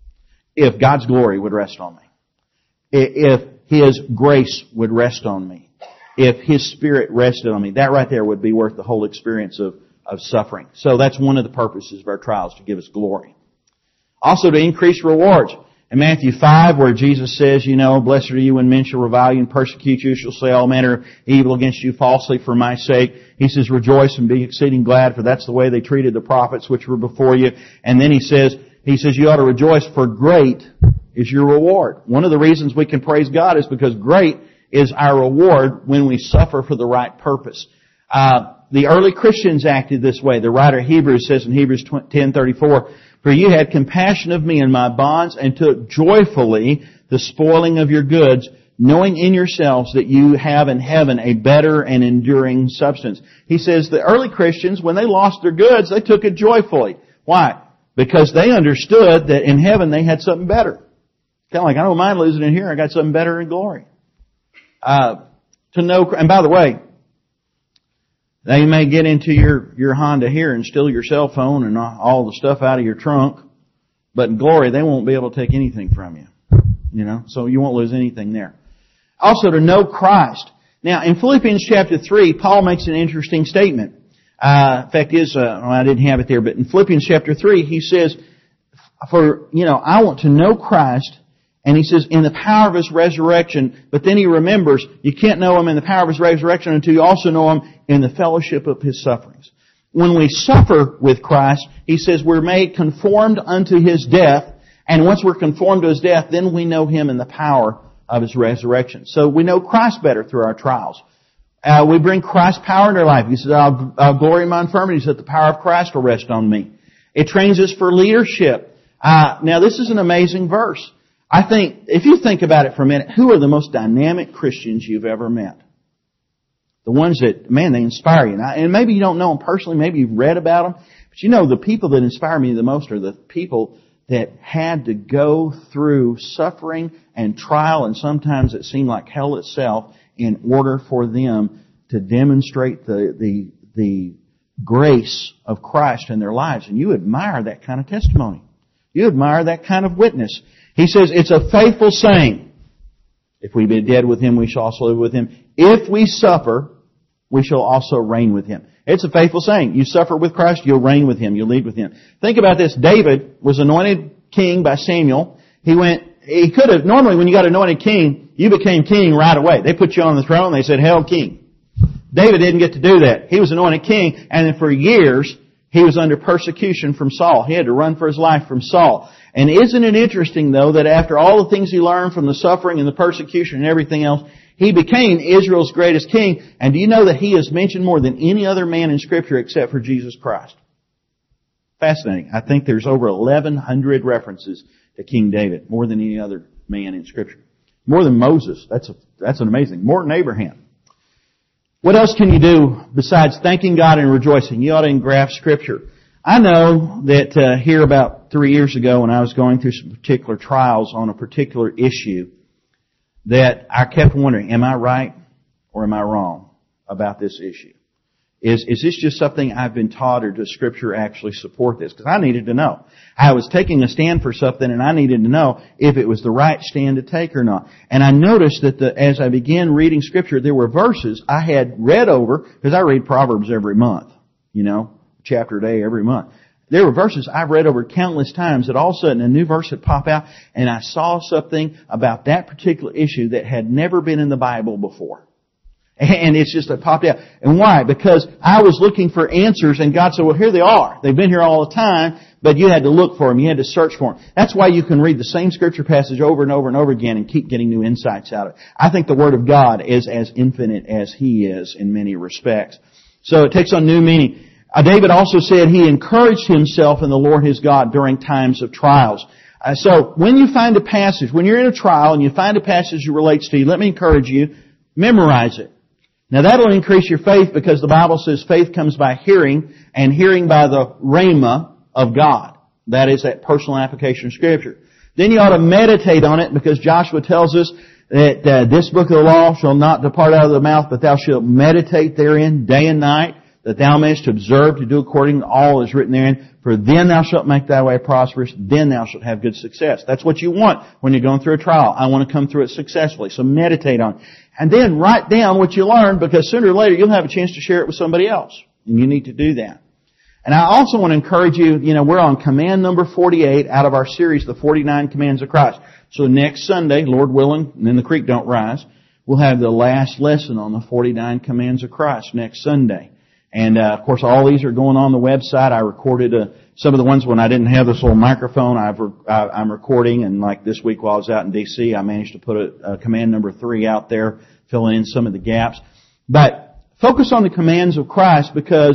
If God's glory would rest on me. If His grace would rest on me. If His Spirit rested on me. That right there would be worth the whole experience of, of suffering. So that's one of the purposes of our trials, to give us glory. Also to increase rewards. In Matthew five, where Jesus says, you know, blessed are you when men shall revile you and persecute you, shall say all manner of evil against you falsely for my sake. He says, rejoice and be exceeding glad, for that's the way they treated the prophets which were before you. And then he says, he says, you ought to rejoice, for great is your reward. One of the reasons we can praise God is because great is our reward when we suffer for the right purpose. Uh, the early Christians acted this way. The writer of Hebrews says in Hebrews ten thirty-four, For you had compassion of me and my bonds, and took joyfully the spoiling of your goods, knowing in yourselves that you have in heaven a better and enduring substance. He says the early Christians, when they lost their goods, they took it joyfully. Why? Because they understood that in heaven they had something better. Kind of like, I don't mind losing it here, I got something better in glory. Uh, to know, and by the way, they may get into your, your Honda here and steal your cell phone and all the stuff out of your trunk, but in glory they won't be able to take anything from you. You know, so you won't lose anything there. Also, to know Christ. Now, in Philippians chapter three, Paul makes an interesting statement. Uh, in fact, is uh, well, I didn't have it there, but in Philippians chapter three, he says, "For you know, I want to know Christ." And he says, in the power of His resurrection, but then he remembers, you can't know Him in the power of His resurrection until you also know Him in the fellowship of His sufferings. When we suffer with Christ, he says we're made conformed unto His death, and once we're conformed to His death, then we know Him in the power of His resurrection. So we know Christ better through our trials. Uh, we bring Christ's power into our life. He says, I'll, I'll glory in my infirmities that the power of Christ will rest on me. It trains us for leadership. Uh, now this is an amazing verse. I think, if you think about it for a minute, who are the most dynamic Christians you've ever met? The ones that, man, they inspire you. And maybe you don't know them personally, maybe you've read about them, but you know the people that inspire me the most are the people that had to go through suffering and trial, and sometimes it seemed like hell itself, in order for them to demonstrate the, the, the grace of Christ in their lives. And you admire that kind of testimony. You admire that kind of witness. He says, it's a faithful saying. If we be dead with Him, we shall also live with Him. If we suffer, we shall also reign with Him. It's a faithful saying. You suffer with Christ, you'll reign with Him, you'll lead with Him. Think about this. David was anointed king by Samuel. He went, he could have, normally when you got anointed king, you became king right away. They put you on the throne, they said, hail king. David didn't get to do that. He was anointed king, and then for years, he was under persecution from Saul. He had to run for his life from Saul. And isn't it interesting, though, that after all the things he learned from the suffering and the persecution and everything else, he became Israel's greatest king. And do you know that he is mentioned more than any other man in Scripture except for Jesus Christ? Fascinating. I think there's over eleven hundred references to King David, more than any other man in Scripture. More than Moses. That's a, that's an amazing. More than Abraham. What else can you do besides thanking God and rejoicing? You ought to engraft Scripture. I know that uh, here about three years ago when I was going through some particular trials on a particular issue, that I kept wondering, am I right or am I wrong about this issue? Is, is this just something I've been taught, or does Scripture actually support this? Because I needed to know. I was taking a stand for something, and I needed to know if it was the right stand to take or not. And I noticed that the, as I began reading Scripture, there were verses I had read over, because I read Proverbs every month, you know, chapter a day every month. There were verses I've read over countless times that all of a sudden a new verse would pop out, and I saw something about that particular issue that had never been in the Bible before. And it's just, it popped out. And why? Because I was looking for answers, and God said, well, here they are. They've been here all the time, but you had to look for them. You had to search for them. That's why you can read the same Scripture passage over and over and over again and keep getting new insights out of it. I think the Word of God is as infinite as He is in many respects. So it takes on new meaning. Uh, David also said he encouraged himself in the Lord his God during times of trials. Uh, so when you find a passage, when you're in a trial and you find a passage that relates to you, let me encourage you, memorize it. Now that'll increase your faith, because the Bible says faith comes by hearing, and hearing by the rhema of God. That is that personal application of Scripture. Then you ought to meditate on it, because Joshua tells us that uh, this book of the law shall not depart out of the mouth, but thou shalt meditate therein day and night, that thou mayest observe to do according to all that is written therein. For then thou shalt make thy way prosperous, then thou shalt have good success. That's what you want when you're going through a trial. I want to come through it successfully. So meditate on it. And then write down what you learned, because sooner or later you'll have a chance to share it with somebody else. And you need to do that. And I also want to encourage you, you know, we're on command number forty-eight out of our series, the forty-nine Commands of Christ. So next Sunday, Lord willing, and then the creek don't rise, we'll have the last lesson on the forty-nine Commands of Christ next Sunday. And, uh, of course, all these are going on the website. I recorded uh, some of the ones when I didn't have this little microphone. I've re- I, I'm recording, and like this week while I was out in D C, I managed to put a, a command number three out there, filling in some of the gaps. But focus on the commands of Christ, because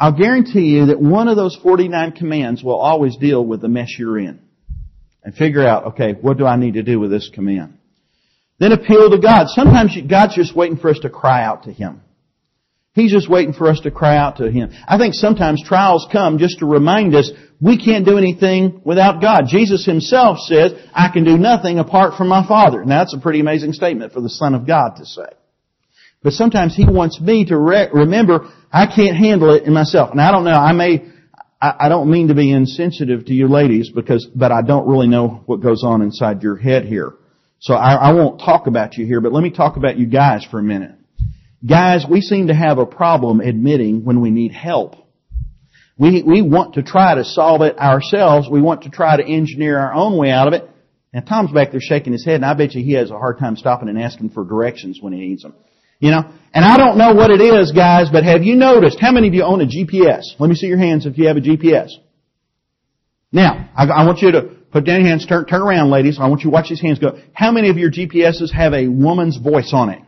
I'll guarantee you that one of those forty-nine commands will always deal with the mess you're in. And figure out, okay, what do I need to do with this command? Then appeal to God. Sometimes God's just waiting for us to cry out to Him. He's just waiting for us to cry out to Him. I think sometimes trials come just to remind us we can't do anything without God. Jesus Himself says, I can do nothing apart from my Father. Now that's a pretty amazing statement for the Son of God to say. But sometimes He wants me to re- remember I can't handle it in myself. And I don't know, I may, I, I don't mean to be insensitive to you ladies because, but I don't really know what goes on inside your head here. So I, I won't talk about you here, but let me talk about you guys for a minute. Guys, we seem to have a problem admitting when we need help. We we want to try to solve it ourselves. We want to try to engineer our own way out of it. And Tom's back there shaking his head, and I bet you he has a hard time stopping and asking for directions when he needs them. You know? And I don't know what it is, guys, but have you noticed, how many of you own a G P S? Let me see your hands if you have a G P S. Now, I, I want you to put down your hands, turn, turn around, ladies. I want you to watch these hands go. How many of your G P S's have a woman's voice on it?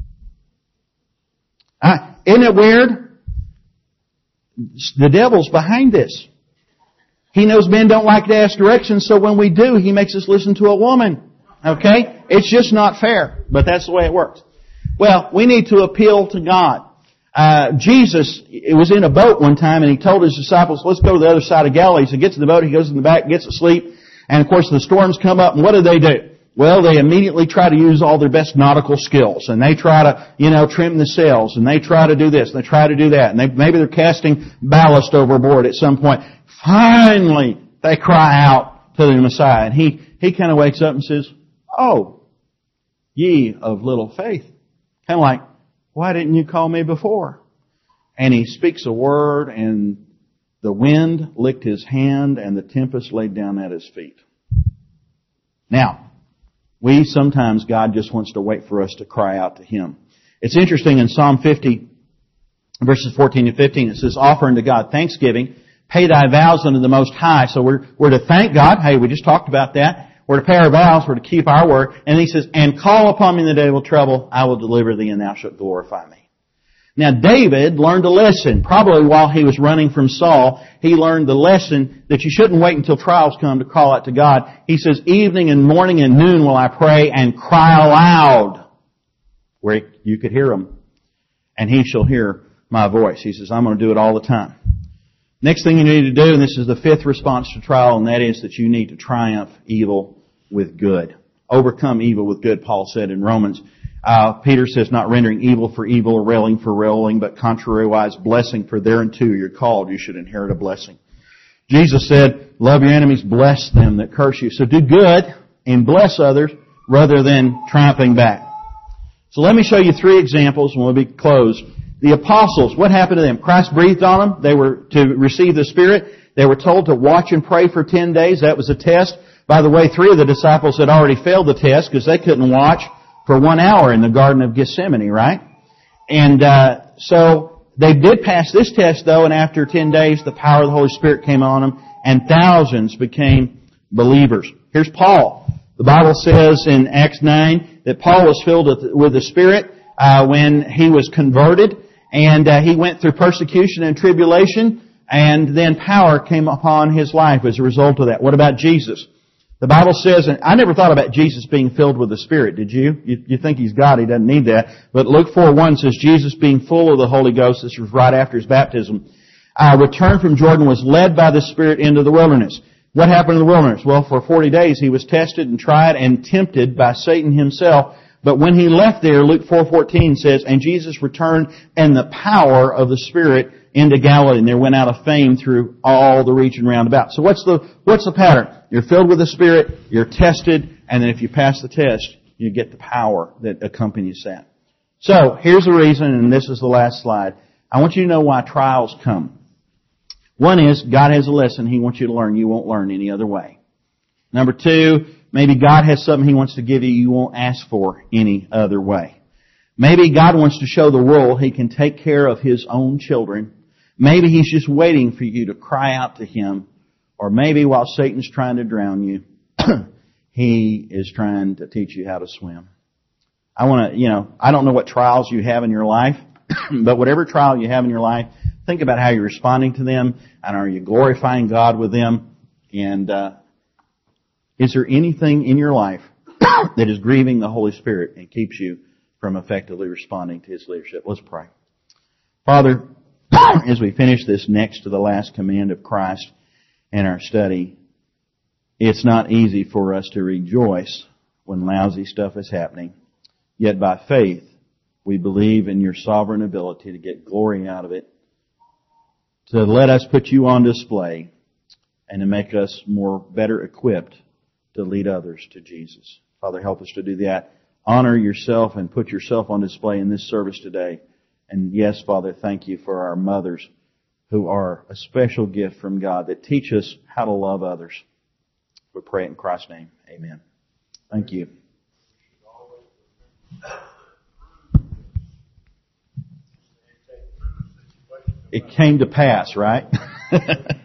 Uh, isn't it weird? The devil's behind this. He knows men don't like to ask directions, so when we do, he makes us listen to a woman. Okay? It's just not fair, but that's the way it works. Well, we need to appeal to God. Uh, Jesus, it was in a boat one time, and He told His disciples, let's go to the other side of Galilee. So He gets in the boat, He goes in the back, gets asleep, and of course the storms come up, and what do they do? Well, they immediately try to use all their best nautical skills, and they try to, you know, trim the sails, and they try to do this, and they try to do that, and they, maybe they're casting ballast overboard at some point. Finally, they cry out to the Messiah, and He, He kind of wakes up and says, oh, ye of little faith. Kind of like, why didn't you call me before? And He speaks a word, and the wind licked His hand, and the tempest laid down at His feet. Now, we sometimes, God just wants to wait for us to cry out to Him. It's interesting in Psalm fifty, verses fourteen and fifteen, it says, offer unto God thanksgiving, pay thy vows unto the Most High. So we're, we're to thank God. Hey, we just talked about that. We're to pay our vows. We're to keep our word. And He says, and call upon me in the day of trouble. I will deliver thee, and thou shalt glorify me. Now, David learned a lesson. Probably while he was running from Saul, he learned the lesson that you shouldn't wait until trials come to call out to God. He says, evening and morning and noon will I pray and cry aloud. Where you could hear Him. And He shall hear my voice. He says, I'm going to do it all the time. Next thing you need to do, and this is the fifth response to trial, and that is that you need to triumph evil with good. Overcome evil with good, Paul said in Romans. Uh, Peter says, not rendering evil for evil or railing for railing, but contrariwise blessing, for thereunto you're called, you should inherit a blessing. Jesus said, love your enemies, bless them that curse you. So do good and bless others rather than triumphing back. So let me show you three examples and we'll be closed. The apostles, what happened to them? Christ breathed on them. They were to receive the Spirit. They were told to watch and pray for ten days. That was a test. By the way, three of the disciples had already failed the test because they couldn't watch for one hour in the Garden of Gethsemane, right? And uh so they did pass this test, though, and after ten days, the power of the Holy Spirit came on them, and thousands became believers. Here's Paul. The Bible says in Acts nine that Paul was filled with, with the Spirit uh when he was converted, and uh, he went through persecution and tribulation, and then power came upon his life as a result of that. What about Jesus? The Bible says, and I never thought about Jesus being filled with the Spirit, did you? You, you think He's God, He doesn't need that. But Luke four one says, Jesus being full of the Holy Ghost, this was right after His baptism, uh, returned from Jordan, was led by the Spirit into the wilderness. What happened in the wilderness? Well, for forty days He was tested and tried and tempted by Satan himself. But when He left there, Luke four fourteen says, and Jesus returned in the power of the Spirit into Galilee, and there went out a fame through all the region round about. So what's the, what's the pattern? You're filled with the Spirit, you're tested, and then if you pass the test, you get the power that accompanies that. So, here's the reason, and this is the last slide. I want you to know why trials come. One is, God has a lesson He wants you to learn you won't learn any other way. Number two, maybe God has something He wants to give you you won't ask for any other way. Maybe God wants to show the world He can take care of His own children. Maybe He's just waiting for you to cry out to Him. Or maybe while Satan's trying to drown you, he is trying to teach you how to swim. I want to, you know, I don't know what trials you have in your life, but whatever trial you have in your life, think about how you're responding to them, and are you glorifying God with them? And uh, is there anything in your life that is grieving the Holy Spirit and keeps you from effectively responding to His leadership? Let's pray. Father, as we finish this next to the last command of Christ in our study, it's not easy for us to rejoice when lousy stuff is happening. Yet by faith, we believe in your sovereign ability to get glory out of it, to let us put you on display, and to make us more better equipped to lead others to Jesus. Father, help us to do that. Honor yourself and put yourself on display in this service today. And yes, Father, thank you for our mothers who are a special gift from God that teach us how to love others. We pray it in Christ's name. Amen. Thank you. It came to pass, right?